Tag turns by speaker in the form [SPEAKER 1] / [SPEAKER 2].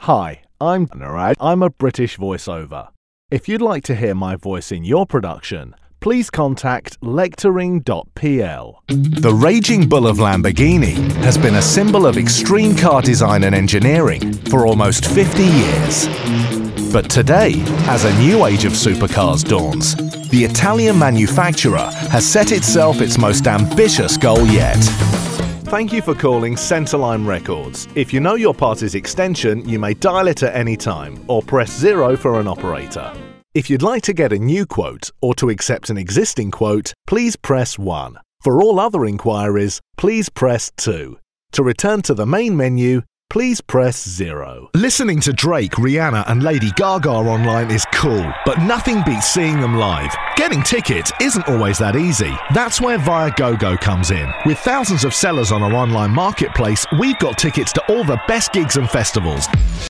[SPEAKER 1] Hi, I'm Narad. I'm a British voiceover. If you'd like to hear my voice in your production, please contact lecturing.pl. The Raging Bull of Lamborghini has been a symbol of extreme car design and engineering for almost 50 years. But today, as a new age of supercars dawns, the Italian manufacturer has set itself its most ambitious goal yet. Thank you for calling Centerline Records. If you know your party's extension, you may dial it at any time or press 0 for an operator. If you'd like to get a new quote or to accept an existing quote, please press 1. For all other inquiries, please press 2. To return to the main menu, please press 0. Listening to Drake, Rihanna and Lady Gaga online is cool, but nothing beats seeing them live. Getting tickets isn't always that easy. That's where Viagogo comes in. With thousands of sellers on our online marketplace, we've got tickets to all the best gigs and festivals.